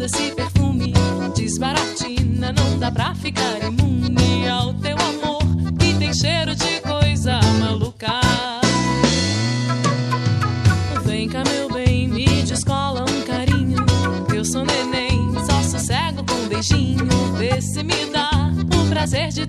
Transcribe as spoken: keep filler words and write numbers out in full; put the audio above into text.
desse perfume desbaratina, não dá pra ficar imune ao teu amor que tem cheiro de coisa maluca. Vem cá, meu bem, me descola um carinho. Eu sou neném, só sossego com um beijinho. Vê se me dá o prazer de